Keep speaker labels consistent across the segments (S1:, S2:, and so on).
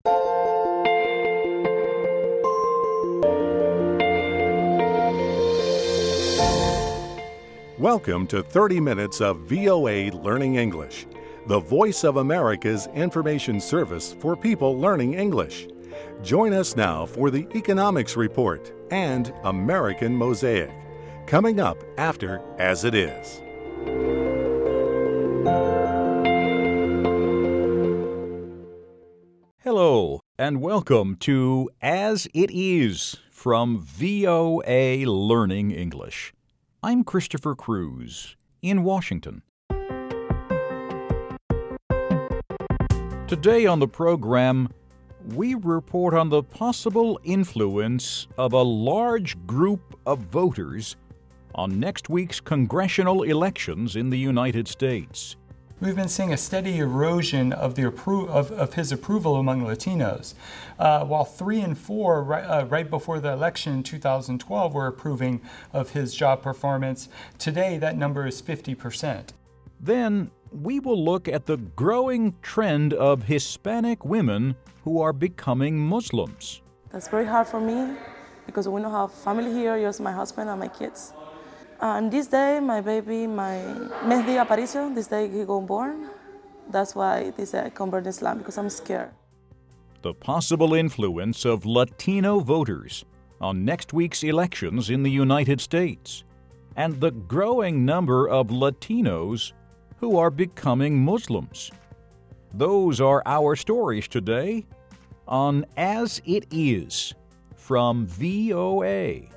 S1: Welcome to 30 Minutes of VOA Learning English, the voice of America's information service for people learning English. Join us now for the Economics Report and American Mosaic, coming up after As It Is.
S2: Hello, and welcome to As It Is from VOA Learning English. I'm Christopher Cruz in Washington. Today on the program, we report on the possible influence of a large group of voters on next week's congressional elections in the United States.
S3: We've been seeing a steady erosion of his approval among Latinos. While 3 and 4, right before the election in 2012, were approving of his job performance, today that number is 50%.
S2: Then we will look at the growing trend of Hispanic women who are becoming Muslims.
S4: That's very hard for me because we don't have family here, just my husband and my kids. And this day, my baby, my Mehdi Aparicio, this day he got born. That's why this I convert Islam, because I'm scared.
S2: The possible influence of Latino voters on next week's elections in the United States, and the growing number of Latinos who are becoming Muslims. Those are our stories today on As It Is from VOA.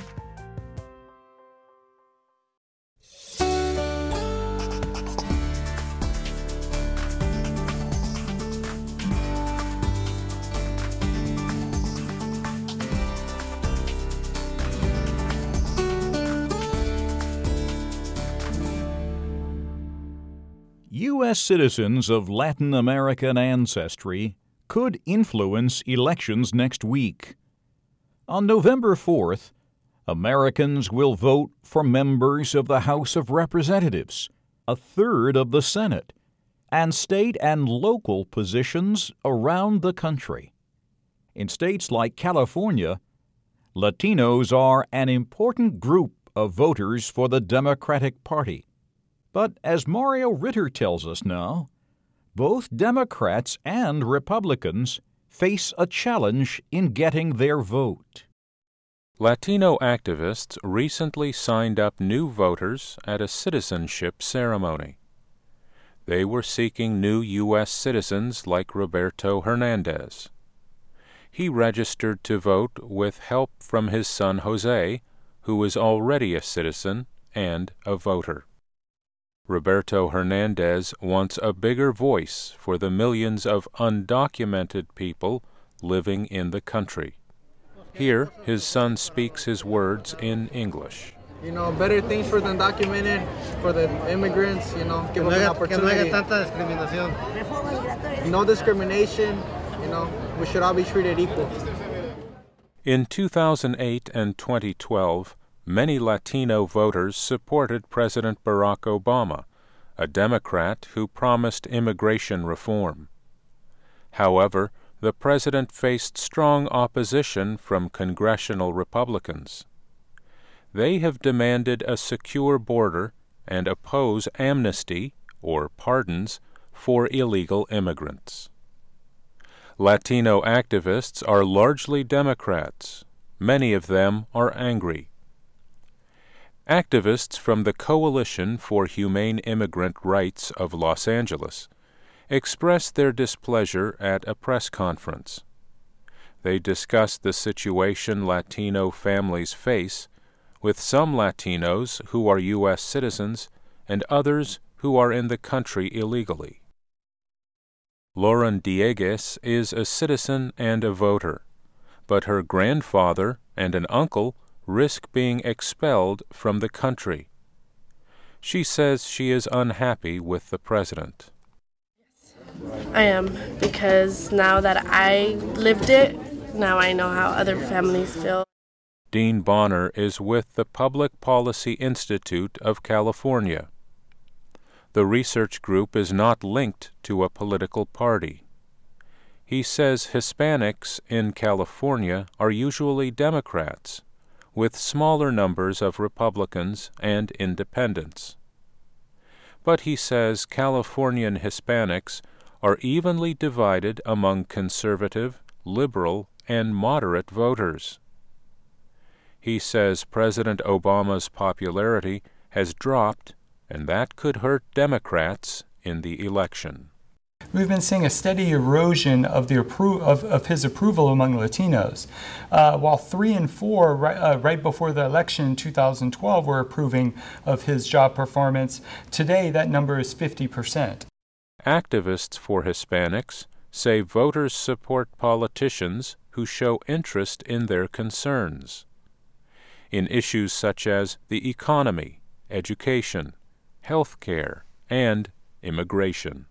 S2: U.S. citizens of Latin American ancestry could influence elections next week. On November 4th, Americans will vote for members of the House of Representatives, a third of the Senate, and state and local positions around the country. In states like California, Latinos are an important group of voters for the Democratic Party. But as Mario Ritter tells us now, both Democrats and Republicans face a challenge in getting their vote.
S5: Latino activists recently signed up new voters at a citizenship ceremony. They were seeking new U.S. citizens like Roberto Hernandez. He registered to vote with help from his son Jose, who is already a citizen and a voter. Roberto Hernandez wants a bigger voice for the millions of undocumented people living in the country. Here, his son speaks his words in English.
S6: Better things for the undocumented, for the immigrants, give them an opportunity. No discrimination, we should all be treated equal.
S5: In 2008 and 2012, many Latino voters supported President Barack Obama, a Democrat who promised immigration reform. However, the president faced strong opposition from congressional Republicans. They have demanded a secure border and oppose amnesty, or pardons, for illegal immigrants. Latino activists are largely Democrats. Many of them are angry. Activists from the Coalition for Humane Immigrant Rights of Los Angeles expressed their displeasure at a press conference. They discussed the situation Latino families face, with some Latinos who are U.S. citizens and others who are in the country illegally. Lauren Diegues is a citizen and a voter, but her grandfather and an uncle risk being expelled from the country. She says she is unhappy with the president.
S7: I am, because now that I lived it, now I know how other families feel.
S5: Dean Bonner is with the Public Policy Institute of California. The research group is not linked to a political party. He says Hispanics in California are usually Democrats, with smaller numbers of Republicans and independents. But he says Californian Hispanics are evenly divided among conservative, liberal, and moderate voters. He says President Obama's popularity has dropped, and that could hurt Democrats in the election.
S3: We've been seeing a steady erosion of his approval among Latinos. While 3 and 4 right before the election in 2012 were approving of his job performance, today that number is 50%.
S5: Activists for Hispanics say voters support politicians who show interest in their concerns. In issues such as the economy, education, health care, and immigration.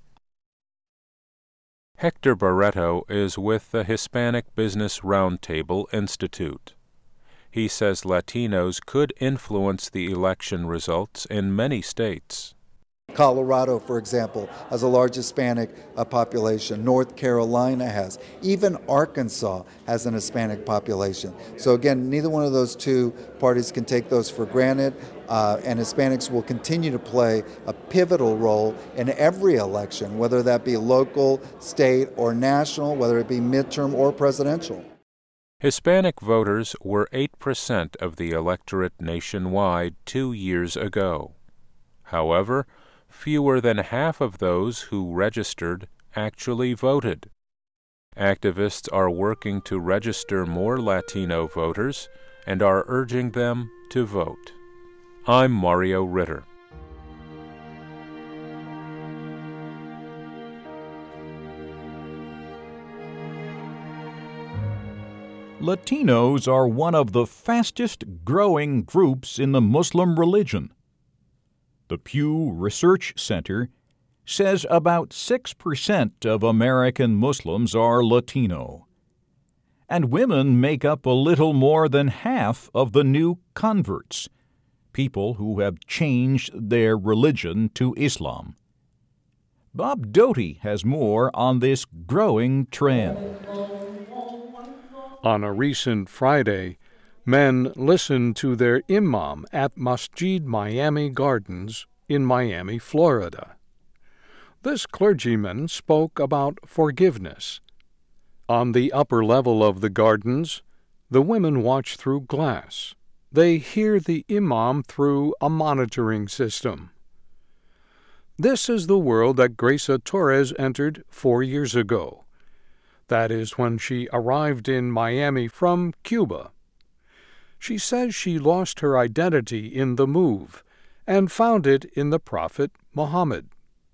S5: Hector Barreto is with the Hispanic Business Roundtable Institute. He says Latinos could influence the election results in many states.
S8: Colorado, for example, has a large Hispanic population. North Carolina has. Even Arkansas has an Hispanic population. So again, neither one of those two parties can take those for granted, and Hispanics will continue to play a pivotal role in every election, whether that be local, state, or national, whether it be midterm or presidential.
S5: Hispanic voters were 8% of the electorate nationwide 2 years ago. However, fewer than half of those who registered actually voted. Activists are working to register more Latino voters and are urging them to vote. I'm Mario Ritter.
S2: Latinos are one of the fastest growing groups in the Muslim religion. The Pew Research Center says about 6% of American Muslims are Latino, and women make up a little more than half of the new converts, people who have changed their religion to Islam. Bob Doty has more on this growing trend.
S9: On a recent Friday, men listened to their imam at Masjid Miami Gardens in Miami, Florida. This clergyman spoke about forgiveness. On the upper level of the gardens, the women watch through glass. They hear the imam through a monitoring system. This is the world that Graysa Torres entered 4 years ago. That is when she arrived in Miami from Cuba. She says she lost her identity in the move and found it in the Prophet Muhammad.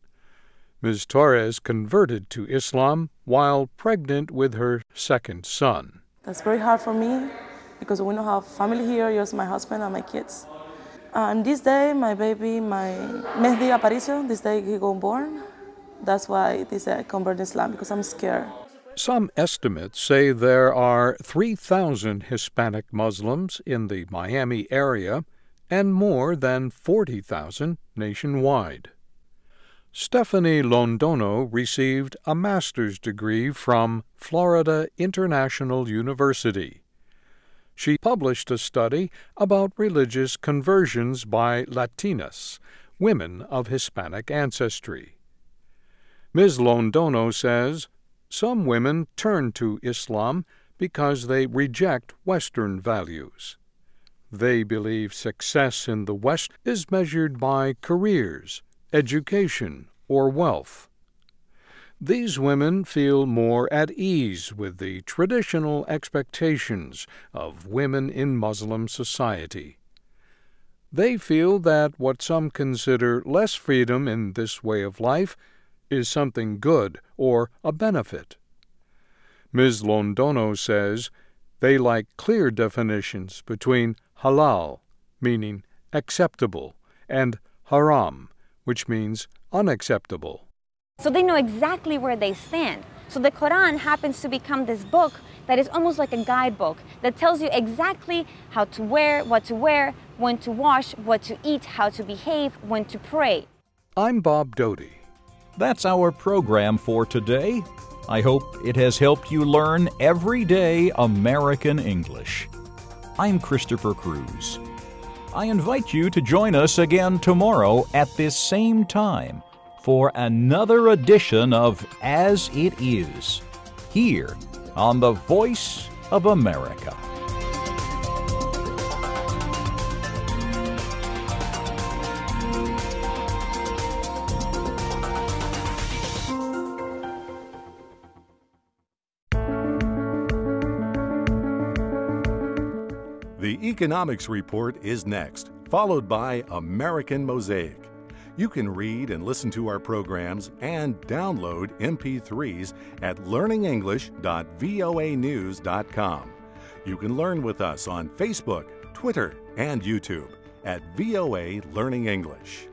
S9: Ms. Torres converted to Islam while pregnant with her second son.
S4: That's very hard for me because we don't have family here, just my husband and my kids. And this day, my baby, my Mehdi Aparicio, this day he got born. That's why this I convert to Islam, because I'm scared.
S9: Some estimates say there are 3,000 Hispanic Muslims in the Miami area and more than 40,000 nationwide. Stephanie Londono received a master's degree from Florida International University. She published a study about religious conversions by Latinas, women of Hispanic ancestry. Ms. Londono says some women turn to Islam because they reject Western values. They believe success in the West is measured by careers, education, or wealth. These women feel more at ease with the traditional expectations of women in Muslim society. They feel that what some consider less freedom in this way of life is something good or a benefit. Ms. Londono says they like clear definitions between halal, meaning acceptable, and haram, which means unacceptable.
S10: So they know exactly where they stand. So the Quran happens to become this book that is almost like a guidebook that tells you exactly how to wear, when to wash, what to eat, how to behave, when to pray.
S9: I'm Bob Doty.
S2: That's our program for today. I hope it has helped you learn everyday American English. I'm Christopher Cruz. I invite you to join us again tomorrow at this same time for another edition of As It Is, here on the Voice of America.
S1: The Economics Report is next, followed by American Mosaic. You can read and listen to our programs and download MP3s at learningenglish.voanews.com. You can learn with us on Facebook, Twitter, and YouTube at VOA Learning English.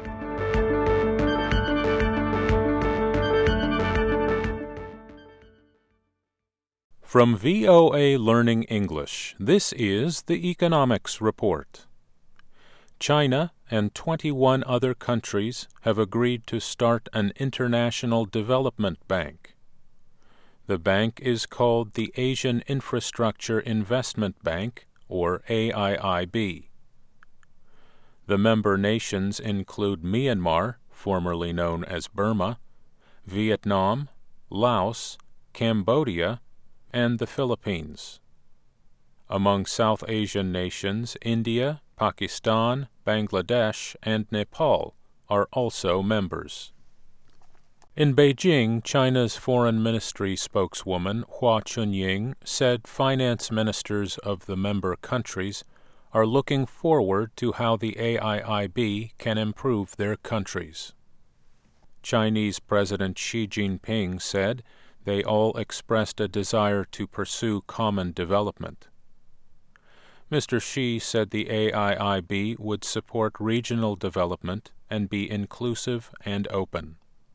S5: From VOA Learning English, this is the Economics Report. China and 21 other countries have agreed to start an international development bank. The bank is called the Asian Infrastructure Investment Bank, or AIIB. The member nations include Myanmar, formerly known as Burma, Vietnam, Laos, Cambodia, and the Philippines. Among South Asian nations, India, Pakistan, Bangladesh, and Nepal are also members. In Beijing, China's Foreign Ministry spokeswoman Hua Chunying said finance ministers of the member countries are looking forward to how the AIIB can improve their countries. Chinese President Xi Jinping said they all expressed a desire to pursue common development. Mr. Xi said the AIIB would support regional development and be inclusive and open.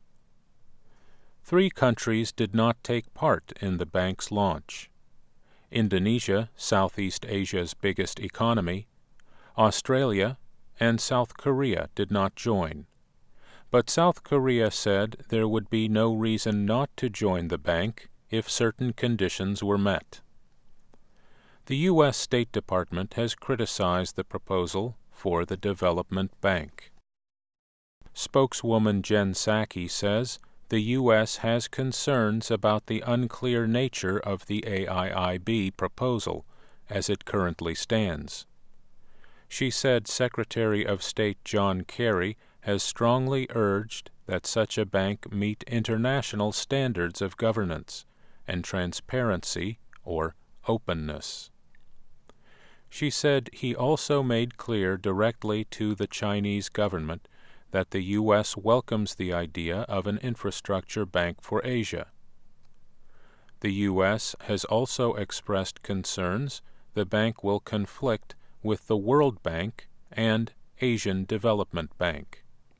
S5: 3 countries did not take part in the bank's launch: Indonesia, Southeast Asia's biggest economy, Australia, and South Korea did not join. But South Korea said there would be no reason not to join the bank if certain conditions were met. The U.S. State Department has criticized the proposal for the development bank. Spokeswoman Jen Psaki says the U.S. has concerns about the unclear nature of the AIIB proposal as it currently stands. She said Secretary of State John Kerry has strongly urged that such a bank meet international standards of governance and transparency or openness. She said he also made clear directly to the Chinese government that the U.S. welcomes the idea of an infrastructure bank for Asia. The U.S. has also expressed concerns the bank will conflict with the World Bank and Asian Development Bank.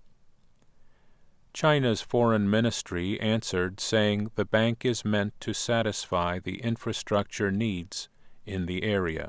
S5: China's foreign ministry answered saying the bank is meant to satisfy the infrastructure needs in the area.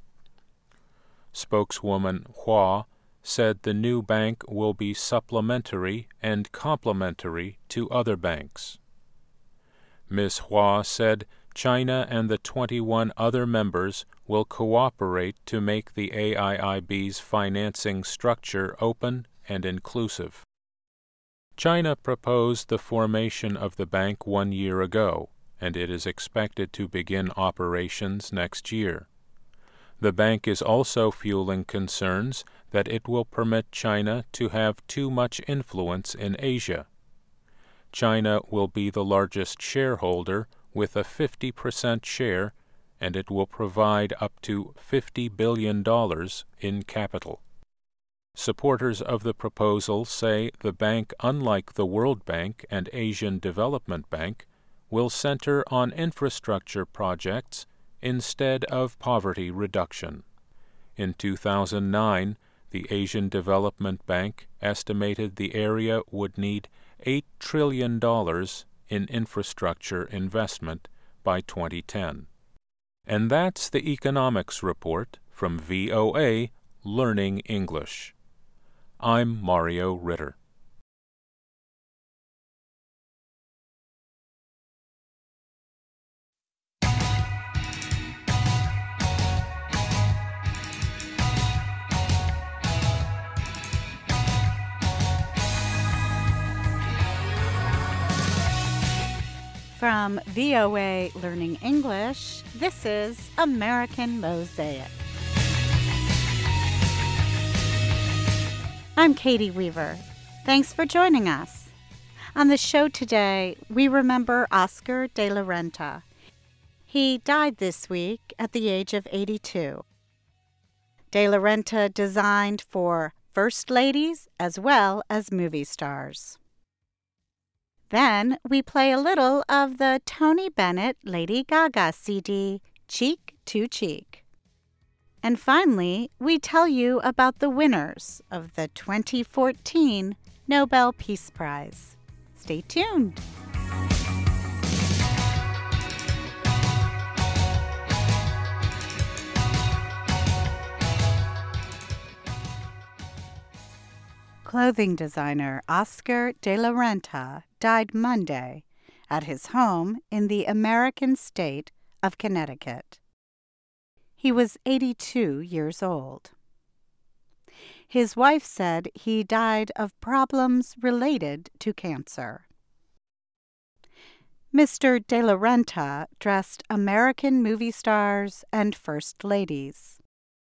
S5: Spokeswoman Hua said the new bank will be supplementary and complementary to other banks. Ms. Hua said China and the 21 other members will cooperate to make the AIIB's financing structure open and inclusive. China proposed the formation of the bank 1 year ago, and it is expected to begin operations next year. The bank is also fueling concerns that it will permit China to have too much influence in Asia. China will be the largest shareholder with a 50% share, and it will provide up to $50 billion in capital. Supporters of the proposal say the bank, unlike the World Bank and Asian Development Bank, will center on infrastructure projects instead of poverty reduction. In 2009, the Asian Development Bank estimated the area would need $8 trillion in infrastructure investment by 2010. And that's the Economics Report from VOA Learning English. I'm Mario Ritter.
S11: From VOA Learning English, this is American Mosaic. I'm Katie Weaver. Thanks for joining us. On the show today, we remember Oscar de la Renta. He died this week at the age of 82. De la Renta designed for first ladies as well as movie stars. Then we play a little of the Tony Bennett Lady Gaga CD, Cheek to Cheek. And finally, we tell you about the winners of the 2014 Nobel Peace Prize. Stay tuned. Clothing designer Oscar de la Renta died Monday at his home in the American state of Connecticut. He was 82 years old. His wife said he died of problems related to cancer. Mr. de la Renta dressed American movie stars and first ladies.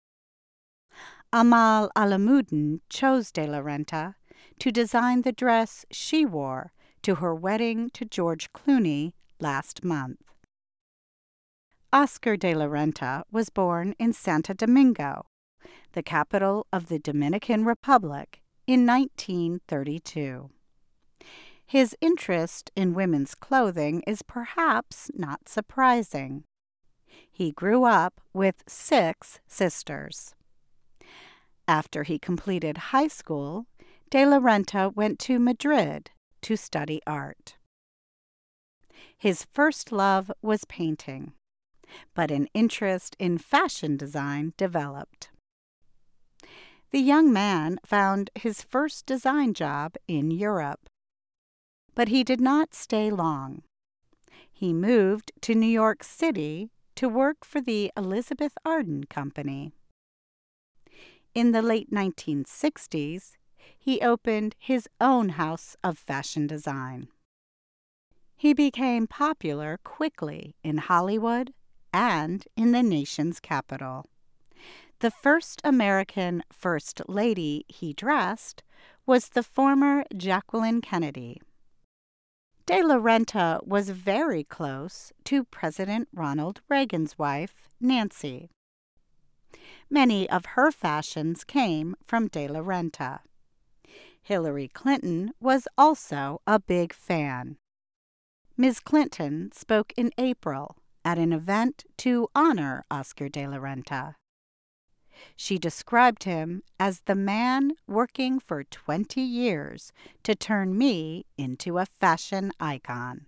S11: Amal Alamuddin chose de la Renta to design the dress she wore to her wedding to George Clooney last month. Oscar de la Renta was born in Santo Domingo, the capital of the Dominican Republic, in 1932. His interest in women's clothing is perhaps not surprising. He grew up with 6 sisters. After he completed high school, de la Renta went to Madrid to study art. His first love was painting, but an interest in fashion design developed. The young man found his first design job in Europe, but he did not stay long. He moved to New York City to work for the Elizabeth Arden Company. In the late 1960s, he opened his own house of fashion design. He became popular quickly in Hollywood and in the nation's capital. The first American First Lady he dressed was the former Jacqueline Kennedy. De la Renta was very close to President Ronald Reagan's wife, Nancy. Many of her fashions came from de la Renta. Hillary Clinton was also a big fan. Ms. Clinton spoke in April at an event to honor Oscar de la Renta. She described him as the man working for 20 years to turn me into a fashion icon.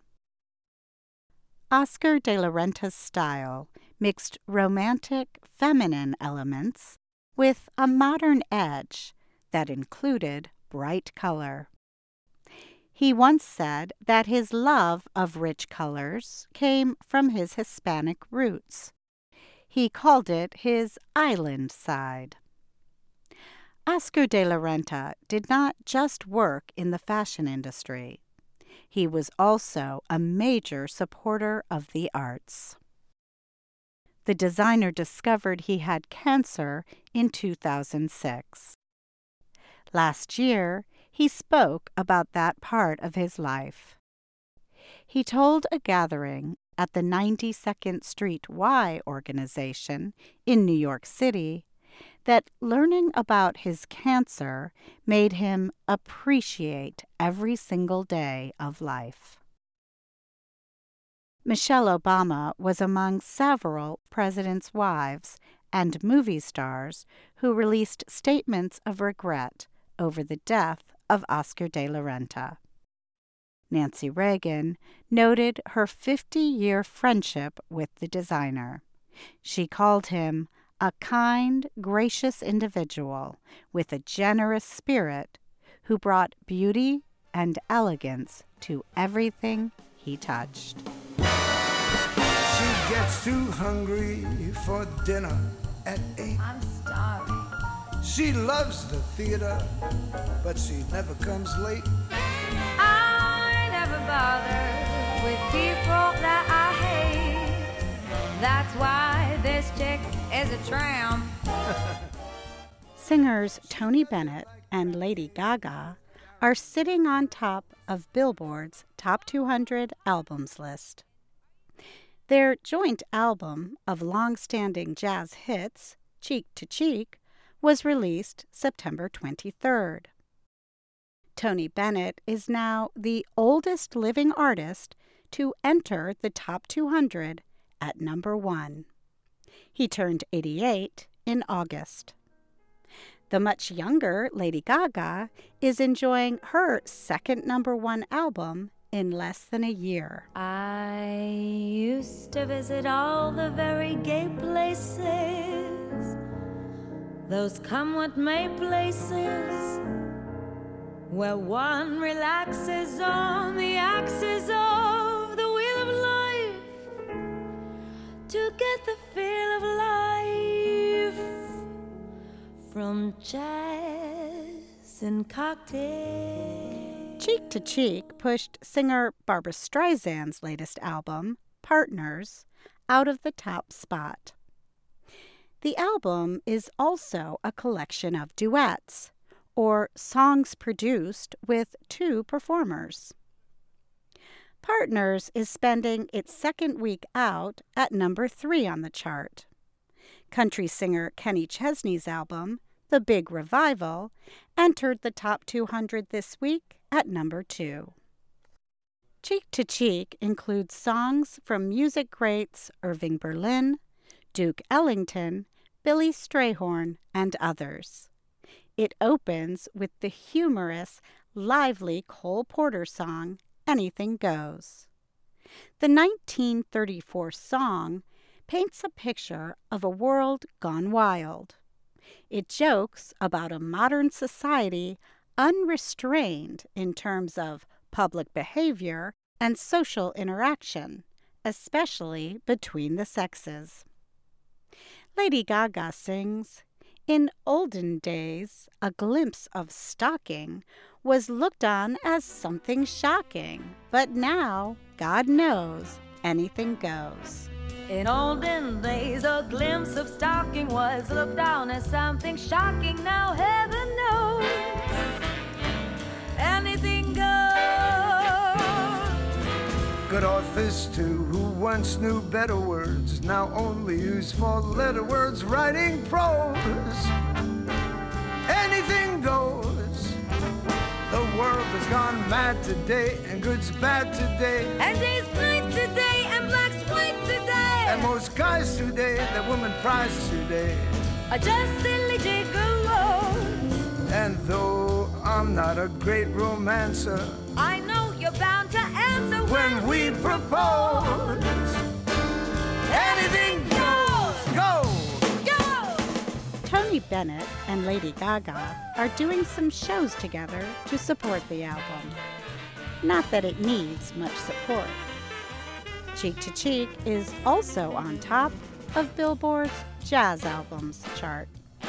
S11: Oscar de la Renta's style mixed romantic, feminine elements with a modern edge that included bright color. He once said that his love of rich colors came from his Hispanic roots. He called it his island side. Oscar de la Renta did not just work in the fashion industry. He was also a major supporter of the arts. The designer discovered he had cancer in 2006. Last year, he spoke about that part of his life. He told a gathering at the 92nd Street Y organization in New York City that learning about his cancer made him appreciate every single day of life. Michelle Obama was among several presidents' wives and movie stars who released statements of regret over the death of Oscar de la Renta. Nancy Reagan noted her 50-year friendship with the designer. She called him a kind, gracious individual with a generous spirit who brought beauty and elegance to everything he touched.
S12: She gets too hungry for dinner at 8.
S13: I'm starving.
S12: She loves the theater, but she never comes late.
S13: I never bother with people that I hate. That's why this chick is a tramp.
S11: Singers Tony Bennett and Lady Gaga are sitting on top of Billboard's Top 200 Albums list. Their joint album of long-standing jazz hits, Cheek to Cheek, was released September 23rd. Tony Bennett is now the oldest living artist to enter the Top 200 at number 1. He turned 88 in August. The much younger Lady Gaga is enjoying her second number 1 album in less than a year.
S13: I used to visit all the very gay places, those come what may places, where one relaxes on the axis of the wheel of life to get the feel of life from jazz and cocktails.
S11: Cheek to Cheek pushed singer Barbra Streisand's latest album, Partners, out of the top spot. The album is also a collection of duets, or songs produced with 2 performers. Partners is spending its second week out at number 3 on the chart. Country singer Kenny Chesney's album, The Big Revival, entered the top 200 this week at number 2. Cheek to Cheek includes songs from music greats Irving Berlin, Duke Ellington, Billy Strayhorn, and others. It opens with the humorous, lively Cole Porter song, Anything Goes. The 1934 song paints a picture of a world gone wild. It jokes about a modern society unrestrained in terms of public behavior and social interaction, especially between the sexes. Lady Gaga sings, "In olden days, a glimpse of stocking was looked on as something shocking, but now, God knows, anything goes."
S13: In olden days, a glimpse of stocking was looked on as something shocking. Now heaven knows, anything goes.
S12: Good authors too, who once knew better words, now only use 4-letter words writing prose. Anything goes. The world has gone mad today, and good's bad today,
S13: and day's night today, and black's white today,
S12: and most guys today, that woman prize today,
S13: are just silly gigolos.
S12: And though I'm not a great romancer,
S13: I know you're bound to answer
S12: when we propose. Anything goes, go!
S11: Tony Bennett and Lady Gaga are doing some shows together to support the album. Not that it needs much support. Cheek to Cheek is also on top of Billboard's Jazz Albums chart.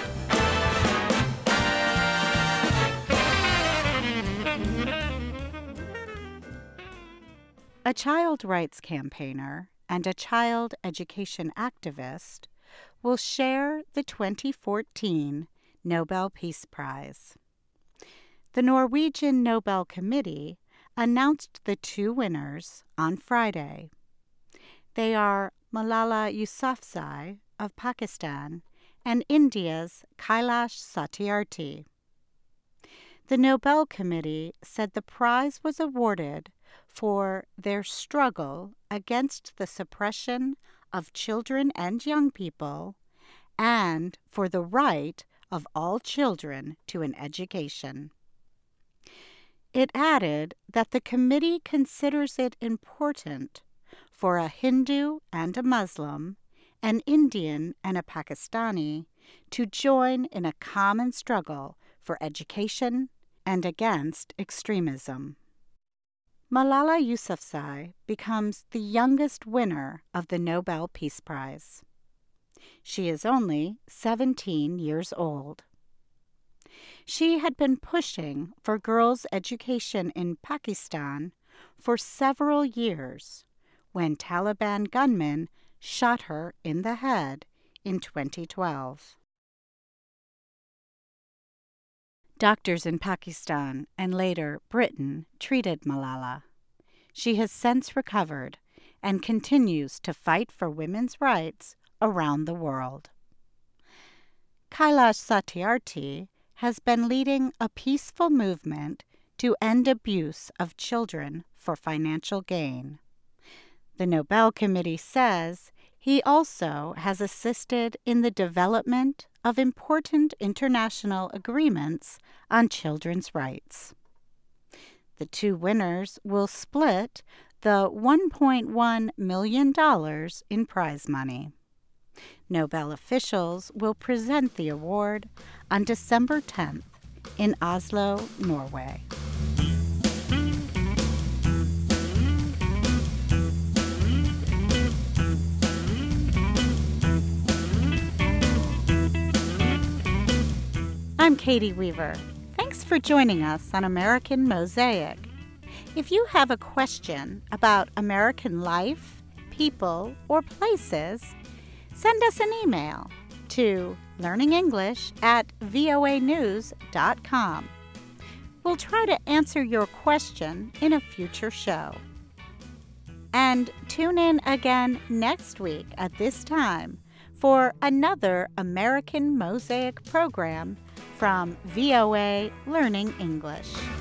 S11: A child rights campaigner and a child education activist will share the 2014 Nobel Peace Prize. The Norwegian Nobel Committee announced the 2 winners on Friday. They are Malala Yousafzai of Pakistan and India's Kailash Satyarthi. The Nobel Committee said the prize was awarded for their struggle against the suppression of children and young people, and for the right of all children to an education. It added that the committee considers it important for a Hindu and a Muslim, an Indian and a Pakistani, to join in a common struggle for education and against extremism. Malala Yousafzai becomes the youngest winner of the Nobel Peace Prize. She is only 17 years old. She had been pushing for girls' education in Pakistan for several years when Taliban gunmen shot her in the head in 2012. Doctors in Pakistan and later Britain treated Malala. She has since recovered and continues to fight for women's rights around the world. Kailash Satyarthi has been leading a peaceful movement to end abuse of children for financial gain. The Nobel Committee says he also has assisted in the development of important international agreements on children's rights. The two winners will split the $1.1 million in prize money. Nobel officials will present the award on December 10th in Oslo, Norway. I'm Katie Weaver. Thanks for joining us on American Mosaic. If you have a question about American life, people, or places, send us an email to learningenglish@voanews.com. We'll try to answer your question in a future show. And tune in again next week at this time for another American Mosaic program from VOA Learning English.